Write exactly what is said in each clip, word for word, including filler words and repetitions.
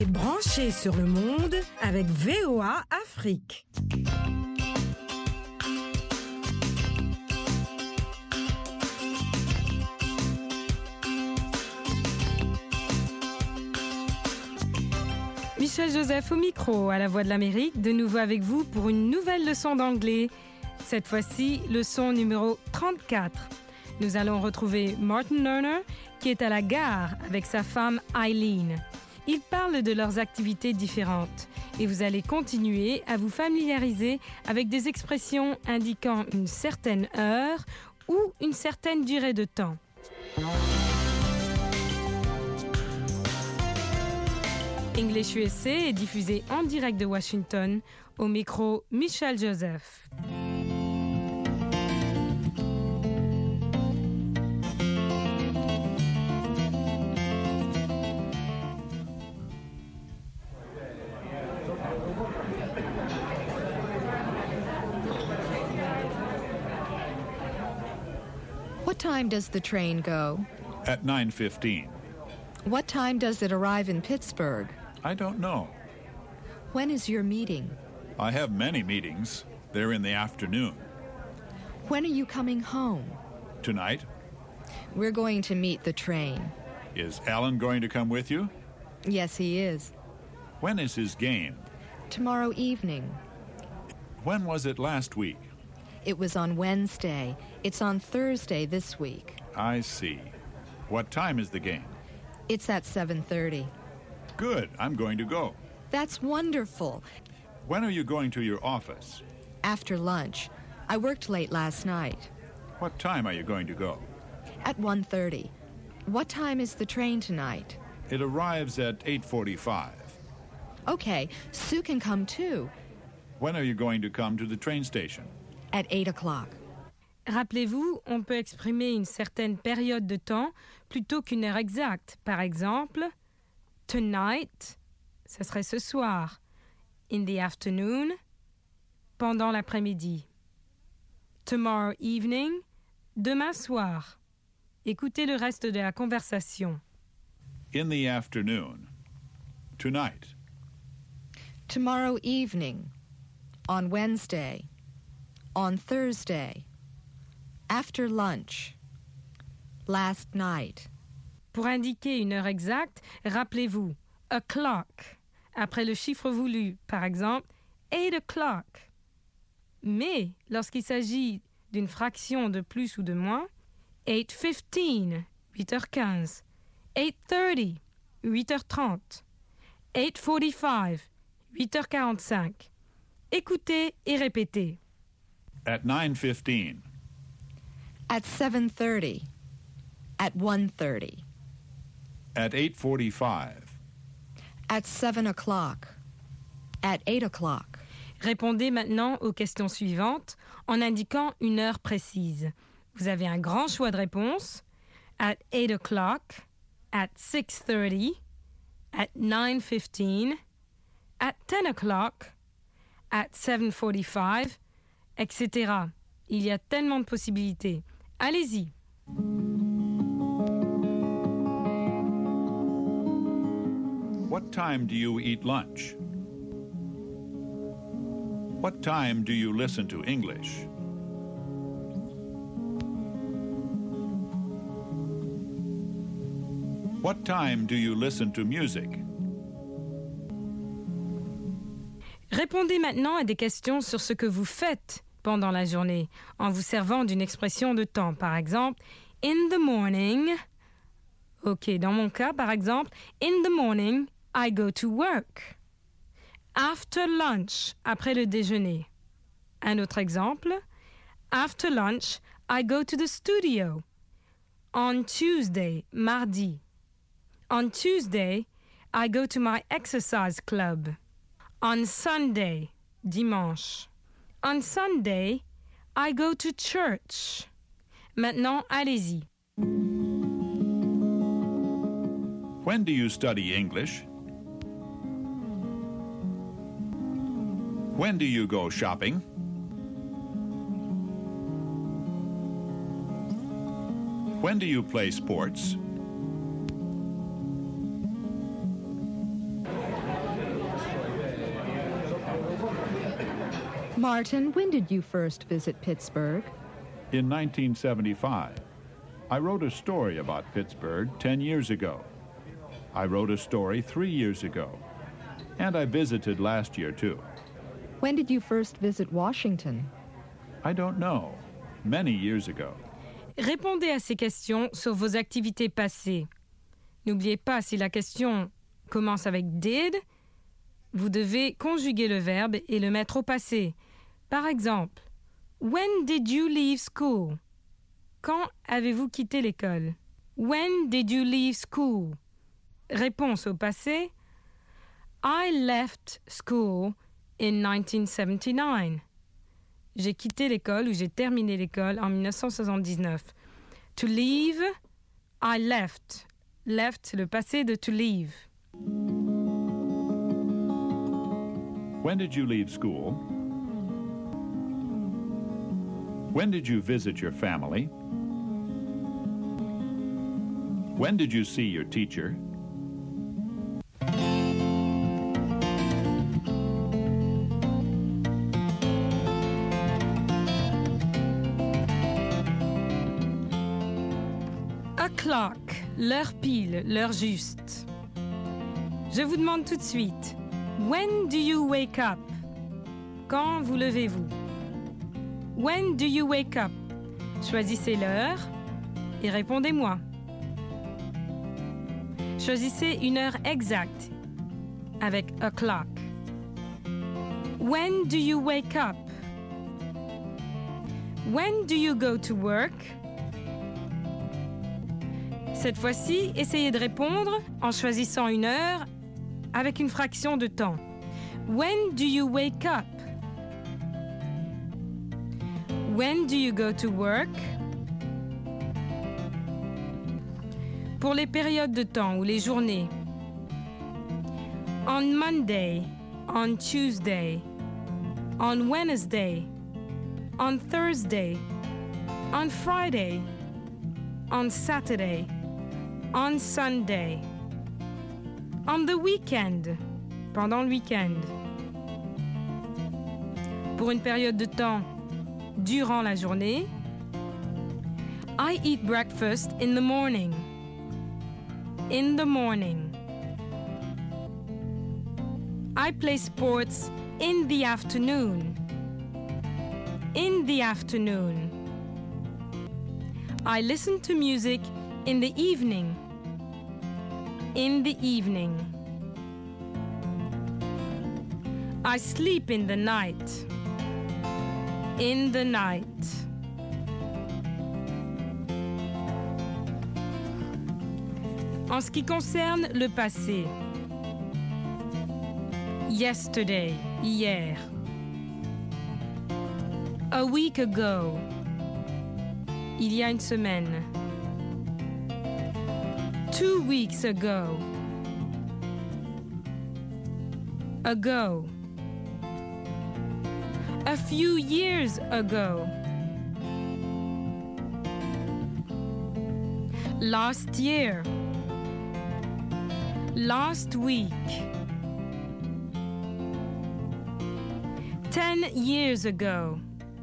Branché sur le monde avec V O A Afrique. Michel Joseph au micro, à la Voix de l'Amérique, de nouveau avec vous pour une nouvelle leçon d'anglais. Cette fois-ci, leçon numéro trente-quatre. Nous allons retrouver Martin Lerner qui est à la gare avec sa femme Eileen. Ils parlent de leurs activités différentes et vous allez continuer à vous familiariser avec des expressions indiquant une certaine heure ou une certaine durée de temps. English U S A est diffusé en direct de Washington, au micro Michel Joseph. What time does the train go? At nine fifteen. What time does it arrive in Pittsburgh? I don't know. When is your meeting? I have many meetings. They're in the afternoon. When are you coming home? Tonight? We're going to meet the train. Is Alan going to come with you? Yes, he is. When is his game? Tomorrow evening. When was it last week? It was on Wednesday. It's on Thursday this week. I see. What time is the game? It's at seven thirty. Good. I'm going to go. That's wonderful. When are you going to your office? After lunch. I worked late last night. What time are you going to go? At one thirty. What time is the train tonight? It arrives at eight forty-five. Okay, Sue can come too. When are you going to come to the train station? At eight o'clock. Rappelez-vous, on peut exprimer une certaine période de temps plutôt qu'une heure exacte. Par exemple, tonight, ce serait ce soir. In the afternoon, pendant l'après-midi. Tomorrow evening, demain soir. Écoutez le reste de la conversation. In the afternoon. Tonight. Tomorrow evening. On Wednesday. On Thursday. After lunch. Last night. Pour indiquer une heure exacte, rappelez-vous o'clock après le chiffre voulu, par exemple eight o'clock. Mais lorsqu'il s'agit d'une fraction de plus ou de moins, eight fifteen, huit heures quinze, eight thirty, huit heures trente, eight forty-five, huit heures quarante-cinq. Écoutez et répétez. At nine fifteen. At seven thirty. At one thirty. At eight forty-five. At seven o'clock. At eight o'clock. Répondez maintenant aux questions suivantes en indiquant une heure précise. Vous avez un grand choix de réponses. At eight o'clock, at six thirty, at nine fifteen, at ten o'clock, at seven forty-five, et cetera. Il y a tellement de possibilités. Allez-y. What time do you eat lunch? What time do you listen to English? What time do you listen to music? Répondez maintenant à des questions sur ce que vous faites pendant la journée en vous servant d'une expression de temps. Par exemple, in the morning. OK, dans mon cas, par exemple, in the morning, I go to work. After lunch, après le déjeuner. Un autre exemple, after lunch, I go to the studio. On Tuesday, mardi. On Tuesday, I go to my exercise club. On Sunday, dimanche. On Sunday, I go to church. Maintenant, allez-y. When do you study English? When do you go shopping? When do you play sports? Martin, when did you first visit Pittsburgh? In nineteen seventy-five. I wrote a story about Pittsburgh ten years ago. I wrote a story three years ago. And I visited last year, too. When did you first visit Washington? I don't know. Many years ago. Répondez à ces questions sur vos activités passées. N'oubliez pas, si la question commence avec did, vous devez conjuguer le verbe et le mettre au passé. Par exemple, when did you leave school? Quand avez-vous quitté l'école? When did you leave school? Réponse au passé, I left school in nineteen seventy-nine. J'ai quitté l'école ou j'ai terminé l'école en dix-neuf cent soixante-dix-neuf. To leave, I left. Left, c'est le passé de to leave. When did you leave school? When did you visit your family? When did you see your teacher? O'clock, l'heure pile, l'heure juste. Je vous demande tout de suite, when do you wake up? Quand vous levez-vous? When do you wake up? Choisissez l'heure et répondez-moi. Choisissez une heure exacte avec o'clock. When do you wake up? When do you go to work? Cette fois-ci, essayez de répondre en choisissant une heure avec une fraction de temps. When do you wake up? When do you go to work? Pour les périodes de temps ou les journées. On Monday, on Tuesday, on Wednesday, on Thursday, on Friday, on Saturday, on Sunday, on the weekend, pendant le week-end. Pour une période de temps durant la journée, I eat breakfast in the morning. In the morning. I play sports in the afternoon. In the afternoon. I listen to music in the evening. In the evening. I sleep in the night. In the night. En ce qui concerne le passé, yesterday, hier. A week ago, il y a une semaine. Two weeks ago. Ago. A few years ago. Last year. Last week. Ten years ago.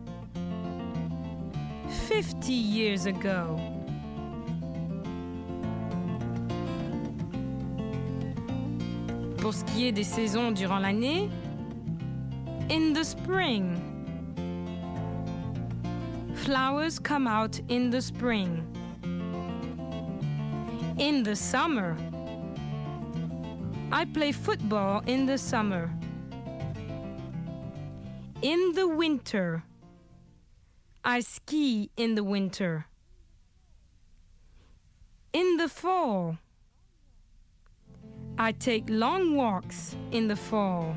Fifty years ago. Pour ce qui est des saisons durant l'année, in the spring. Flowers come out in the spring. In the summer. I play football in the summer. In the winter. I ski in the winter. In the fall. I take long walks in the fall.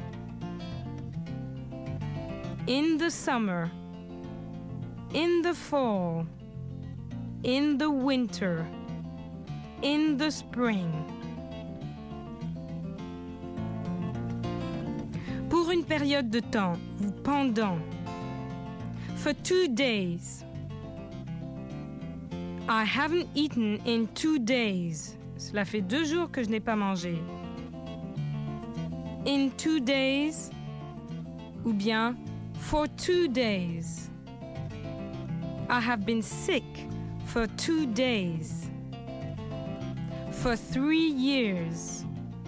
In the summer. In the fall. In the winter. In the spring. Pour une période de temps ou pendant. For two days. I haven't eaten in two days. Cela fait deux jours que je n'ai pas mangé. In two days. Ou bien for two days. I have been sick for two days. For three years.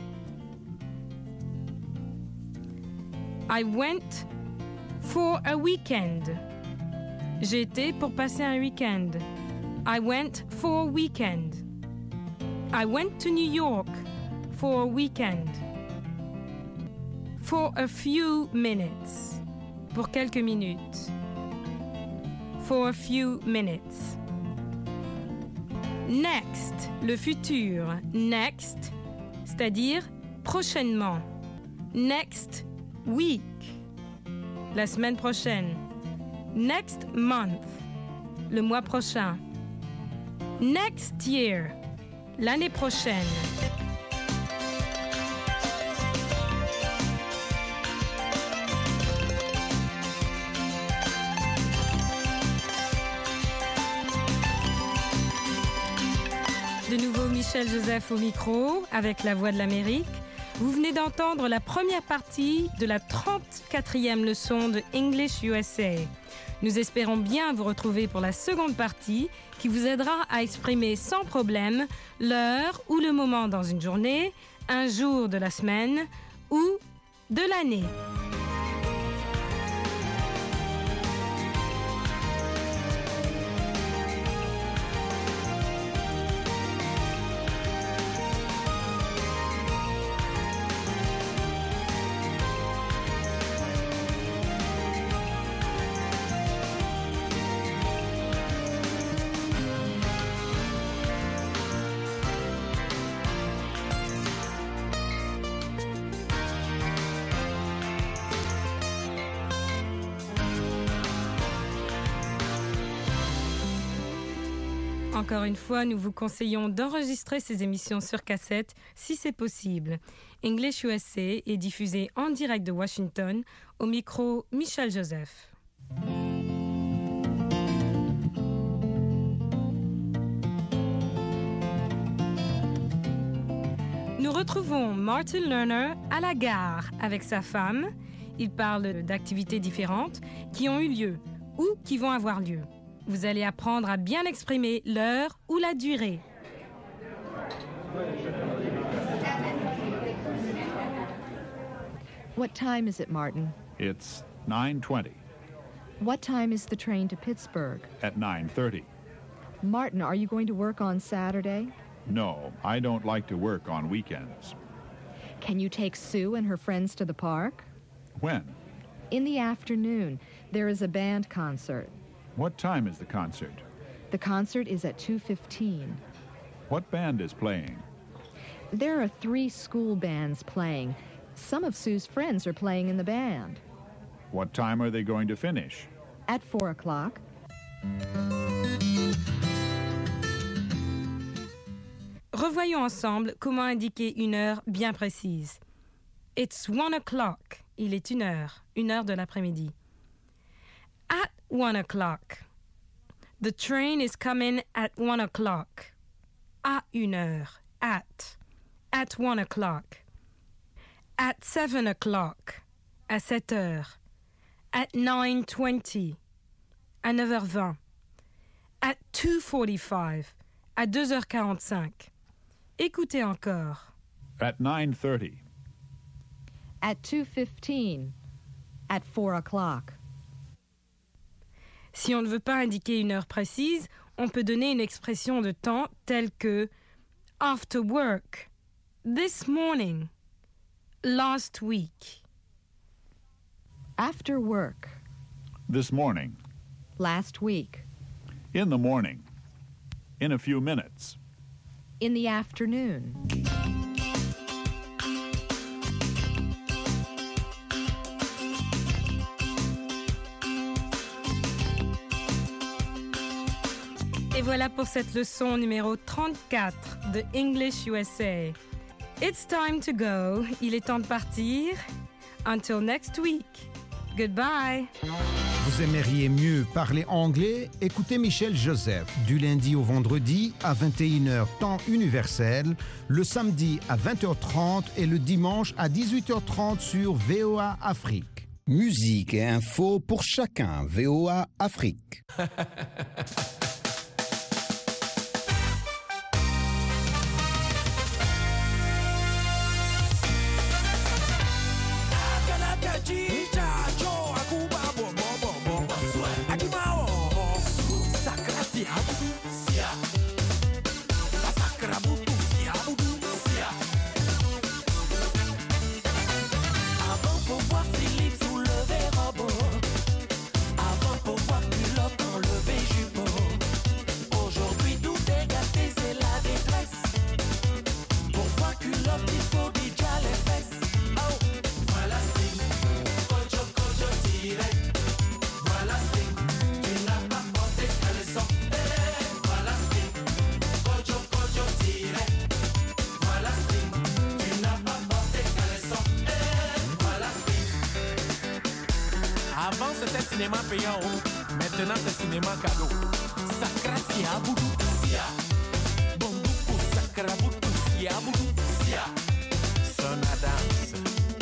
I went for a weekend. J'ai été pour passer un week-end. I went for a weekend. I went to New York for a weekend. For a few minutes. Pour quelques minutes. For a few minutes. Next, le futur. Next, c'est-à-dire prochainement. Next week, la semaine prochaine. Next month, le mois prochain. Next year, l'année prochaine. De nouveau Michel Joseph au micro avec La Voix de l'Amérique. Vous venez d'entendre la première partie de la trente-quatrième leçon de English U S A. Nous espérons bien vous retrouver pour la seconde partie qui vous aidera à exprimer sans problème l'heure ou le moment dans une journée, un jour de la semaine ou de l'année. Encore une fois, nous vous conseillons d'enregistrer ces émissions sur cassette si c'est possible. English U S A est diffusé en direct de Washington, au micro Michel Joseph. Nous retrouvons Martin Lerner à la gare avec sa femme. Il parle d'activités différentes qui ont eu lieu ou qui vont avoir lieu. Vous allez apprendre à bien exprimer l'heure ou la durée. What time is it, Martin? It's nine twenty. What time is the train to Pittsburgh? At nine thirty. Martin, are you going to work on Saturday? No, I don't like to work on weekends. Can you take Sue and her friends to the park? When? In the afternoon. There is a band concert. What time is the concert? The concert is at two fifteen. What band is playing? There are three school bands playing. Some of Sue's friends are playing in the band. What time are they going to finish? At four o'clock. Revoyons ensemble comment indiquer une heure bien précise. It's one o'clock. Il est une heure, une heure de l'après-midi. At one o'clock. The train is coming at one o'clock. À une heure. At. At one o'clock. At seven o'clock. À sept heures. At nine twenty. À neuf heures vingt. At two forty-five. À deux heures quarante-cinq. Écoutez encore. At nine thirty. At two fifteen. At four o'clock. Si on ne veut pas indiquer une heure précise, on peut donner une expression de temps telle que after work, this morning, last week. After work. This morning. Last week. In the morning. In a few minutes. In the afternoon. Et voilà pour cette leçon numéro trente-quatre de English U S A. It's time to go. Il est temps de partir. Until next week. Goodbye. Vous aimeriez mieux parler anglais? Écoutez Michel Joseph du lundi au vendredi à vingt et une heures temps universel, le samedi à vingt heures trente et le dimanche à dix-huit heures trente sur V O A Afrique. Musique et info pour chacun. V O A Afrique. Cinéma payant, maintenant c'est cinéma cadeau. Sakra sia boudou sia, bondouko sakra boudou sia boudou sia, son à danse.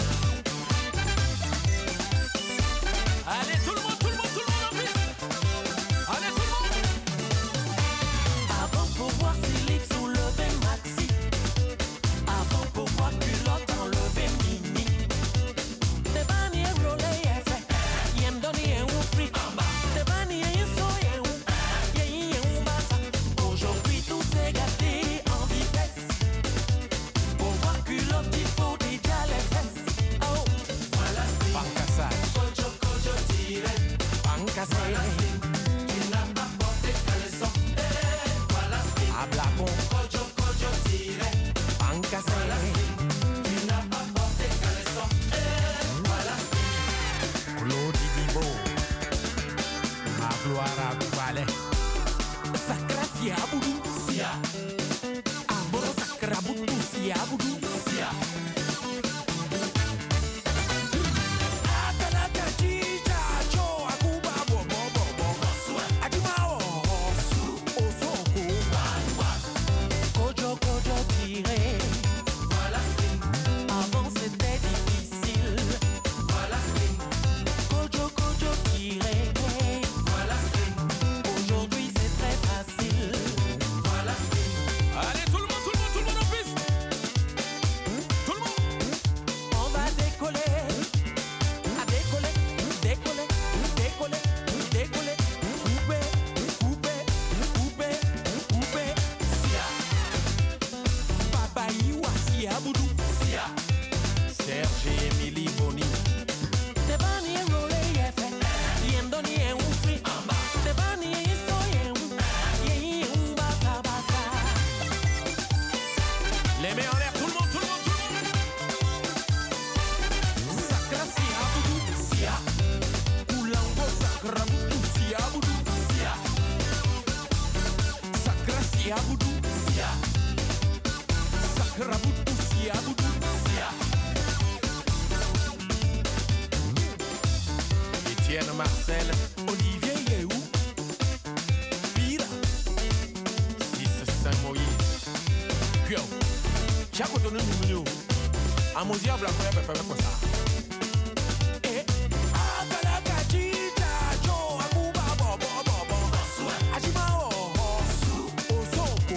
Allez tout le monde, tout le monde, tout le monde en piste. Allez tout le monde. Avant pour voir Philippe soulever maxi, avant pour voir culotte enlever mini. Des bannières roulées effet, y'aime donner un ou free. Des bannières soyez ou, y'aime un bassa. Aujourd'hui tout s'est gâté en vitesse. Pour voir culotte il faut déjà les fesses. Oh, voilà c'est Pancassage. Kojo kojo tire, Pancassage. Tu n'as pas porté caleçon. Voilà c'est Ablacon. Kojo kojo tire, Pancassage. Tu n'as pas porté caleçon. Voilà c'est Claude Dibo. Ma gloire à Valais. Sakra sia boudou sia. Aboro sakra boudou sia boudou sia. Atalaka chicha cho akuba bo bo bo bo. Adimao osoko. Kojo kojo tiré. Voilà avant c'était difficile. Voilà kojo kojo tiré. Voilà aujourd'hui c'est très facile. Voilà allez tout le monde, tout le monde, tout le monde en piste. Tout le monde. On va décoller. À décoller, décoller, décoller, décoller. Couper, couper, couper, couper. Sia. Papa Iwa sia boudou. Sia. Serge Emily Boni. Des bannières roulées effet. Y'aime donner un ou free. Des bannières soyez ou, y'aime un bassa bassa. Les mains en l'air, tout le monde, tout le monde, tout le monde. Sakra sia boudou sia. Oulango sakra boudou sia boudou sia. Sakra sia boudou sia. Sakra boudou sia boudou sia. Étienne Marcel, Olivier Yehou. Pira. six Saint-Moïse. Pio. Chaque donné nous nous. Amosia blanco ya pepe comme ça. Eh. Atalaka chicha cho akuba bo bo bo bo. Ajimao osoko.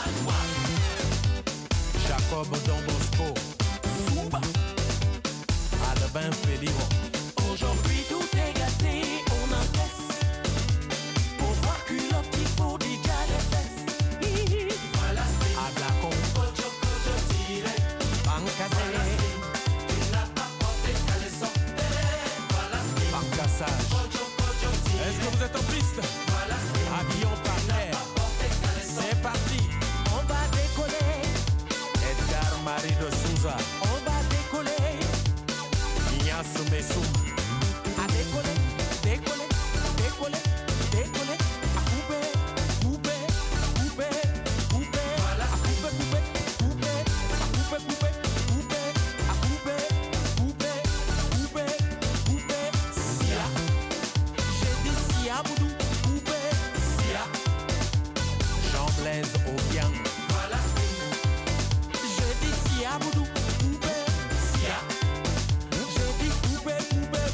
Jacob Don Bosco. Zumba. Albin Félix. Aujourd'hui tout est gâté, on encaisse. Pour voir culotte il faut déjà les fesses. Voilà c'est Ablacon. Kojo kojo tire, Pancassage. Tu n'as pas porté caleçon. Voilà c'est Pancassage. Kojo kojo tire. Est-ce que vous êtes en piste? Voilà c'est Habillon par terre. C'est parti. On va décoller. Edgar Marie de Souza. On va décoller. Ignace Messou. A décoller, décoller, décoller, décoller. A couper, couper, couper, couper. Voilà. A couper, couper, couper. A couper, couper, couper. A couper, couper, couper, couper. Sia. J'ai dit sia boudou, couper. Sia. Jean Blaise Obiang. Voilà. J'ai dit sia boudou, couper. Sia. J'ai dit couper, couper,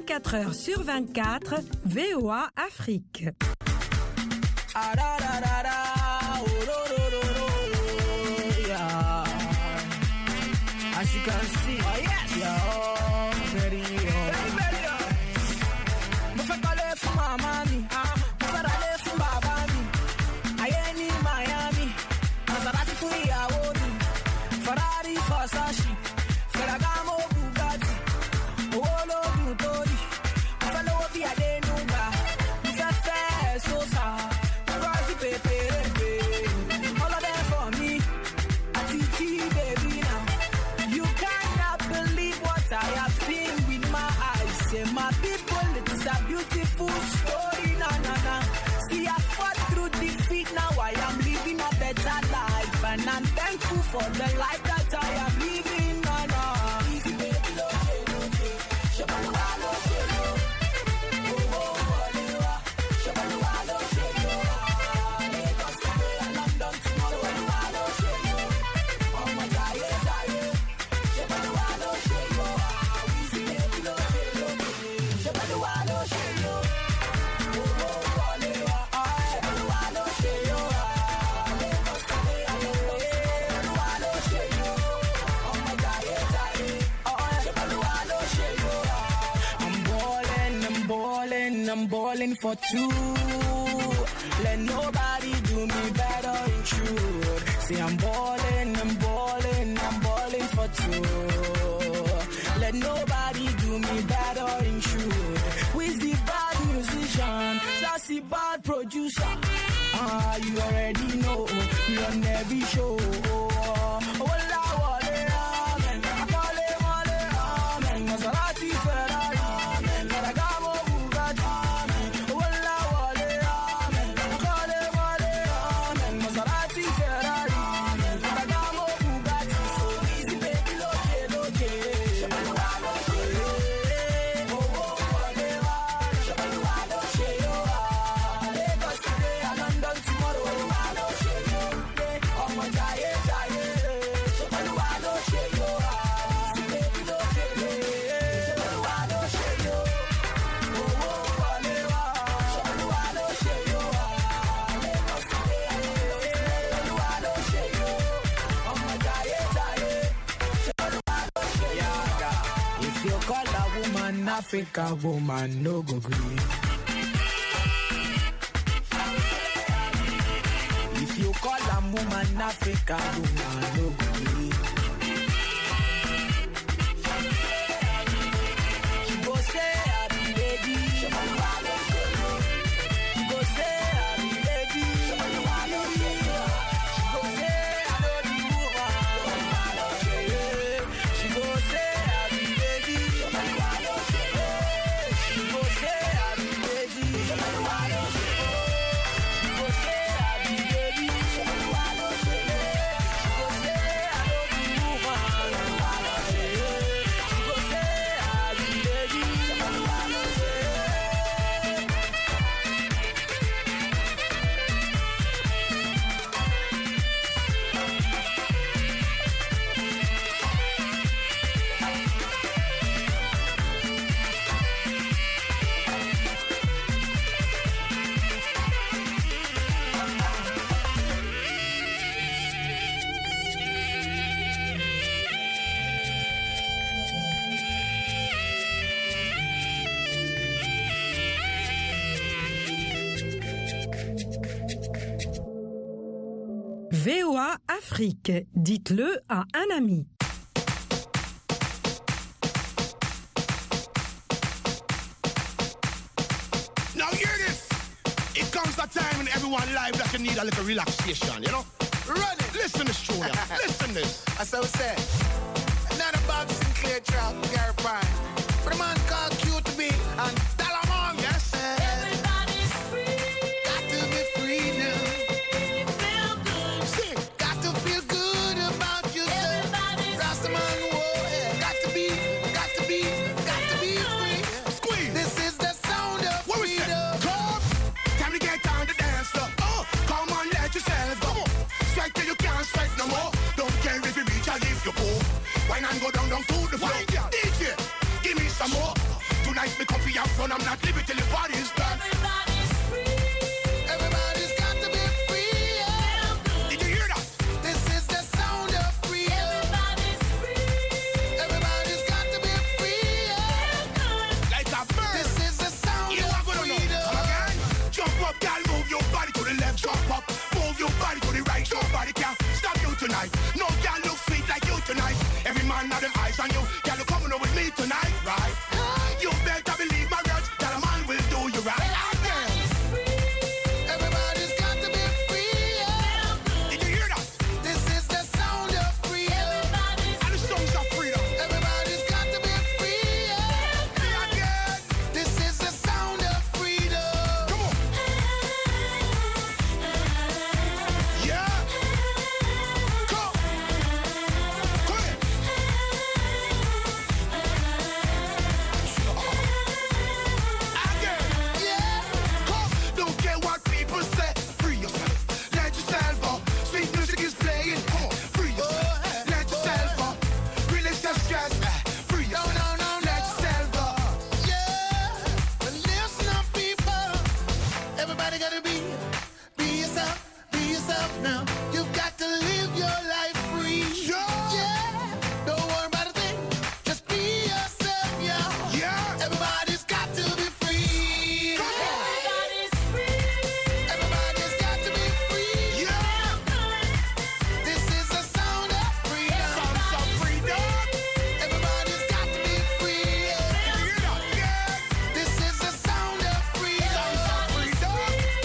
vingt-quatre heures sur vingt-quatre, V O A Afrique. Ah, da, da, da, da. Oh, do, do, do, do. Yeah. As you can see, oh, yes. Yeah, oh, very, oh. Very, very, oh. Mufakale from Miami, Mufakale from Babami, Miami, Miami, Maserati for Yawodi, Ferrari, Versace, Ferragamo, Bugatti, Olo, Butori, Buffalo, Viadenuga, Mufafe, Sosa. All of them for me, a T T baby now. You cannot believe what I have seen with my eyes. Say my people, it is a beautiful story, na na na. See I fought through defeat, now I am living a better life, and I'm thankful for the life that I am living, na na. Easy baby, lo lo lo, shabalwa lo lo, oh oh oh, shabalwa lo lo. I'm balling for two. Let nobody do me better in truth. See, I'm balling, I'm balling, I'm balling for two. Let nobody do me better in truth. With the bad musician, sassy bad producer. Ah, you already know, you on every show. Oh, la, oh, amen. I call it, amen. Maserati, Ferrari, Ferragamo, Africa woman no go green. If you call a woman Africa woman no go green. She go say I be lady. She go say I be lady. She go say I know the woman. She go say I be lady. V O A Afrique, dites-le à un ami. Now hear this. It comes a time in everyone's life that you need a little relaxation, you know? Run it. Listen to this, Julia. Listen to this. That's how it said. Another Bob Sinclair track, Gary Prime. But a man called Q to be and Dalamon. Yes. Everybody's free. Got to be free now. Feel good. See, got to feel good about yourself. Everybody's Rastaman, whoa, yeah. Got to be, got to be, got to be free. Squeeze. This is the sound of What we say? freedom. Come. Time to get on the dance floor. Oh, come on, let yourself go. Strike till you can't strike no more. Don't care if you reach or if you go. Why not go down, down to the floor? D J, give me some more. Tonight we come have fun, I'm not living till the party is done. Everybody's free. Everybody's got to be free. Yeah. Did you hear that? This is the sound of freedom. Everybody's free. Everybody's got to be free. Yeah. Like a bird. This is the sound You of are gonna know. freedom. Come again. Jump up, girl, move your body to the left. Jump up, move your body to the right. Nobody can stop you tonight. No girl look sweet like you tonight. Every man have them eyes on you. Girl, you coming over with me tonight, right? You better believe my words that a man will do you right. Everybody's free. Everybody's got to be free. Yeah. Did you hear that? This is the sound of freedom. And the songs of freedom. Everybody's got to be free. Yeah. Me again. This is the sound of freedom. Come on. Yeah. Come. Come here. Again. Yeah. Come. Don't care what people say. Free yourself. Let yourself go. Sweet music is playing. Come on. Free yourself. Let yourself go. Release the stress. Free No, yourself. no, no, no. Let yourself go. Yeah. But listen up, people. Everybody gotta be, be yourself, be yourself now. You've got to live your life free. Yeah. Yeah. Don't worry about a thing. Just be yourself, yeah. Yeah. Everybody's got to be free. Come on. Everybody's free. Everybody's got to be free. Yeah. This is the sound of freedom. Sounds of freedom. Everybody's got to be free. You hear that? Yeah. This is the sound of freedom. Sounds of freedom.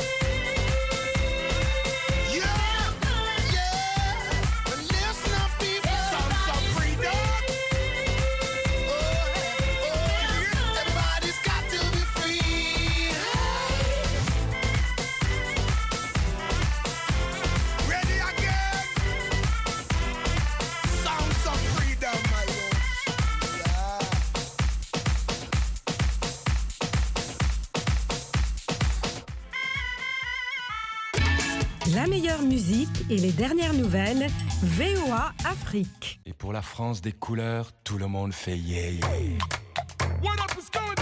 Yeah. Yeah. But listen up, people. Sounds of freedom. Oh, oh. Everybody's got to be free. Ready again. Sounds of freedom, my lord. Yeah. La meilleure musique et les dernières nouvelles, V O A Afrique. Et pour la France des couleurs, tout le monde fait yeah yeah. What up is going